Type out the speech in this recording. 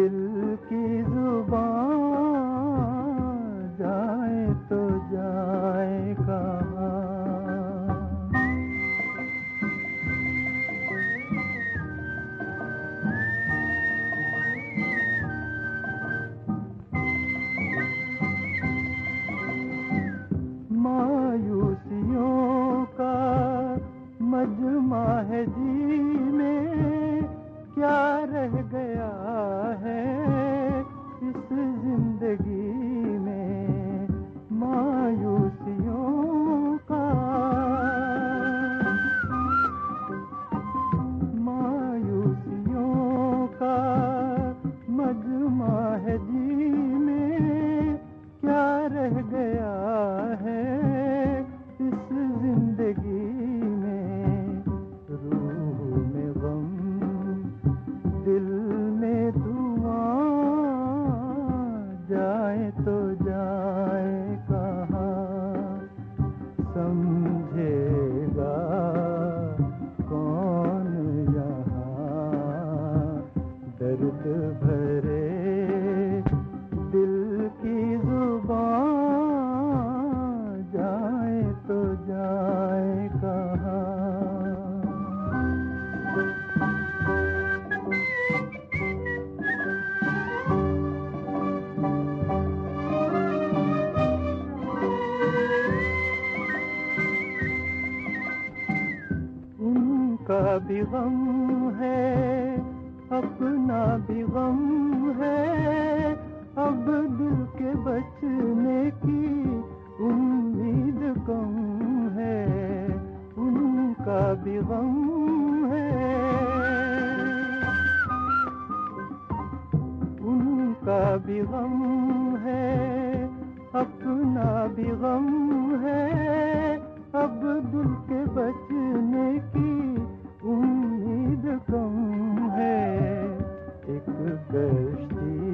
दिल की जुबान जाए तो जाए कहाँ। मायूसियों का मजमा है जी में, क्या रह गया है इस जिंदगी में। मायूसियों का मजमा है जी में, क्या रह गया है इस जिंदगी में। रूह में गम, दिल में धुआं, जाए तो जाए कहाँ। समझेगा कौन यहाँ दर्द भरे दिल की जुबान, जाए तो जाए कहाँ। उनका भी गम है, अपना भी गम है, अब दिल के बचने की उम्मीद कम है। उनका भी गम है, उनका भी गम है, अपना भी गम है, अब दिल के बचने की उम्मीद कम है। एक कश्ती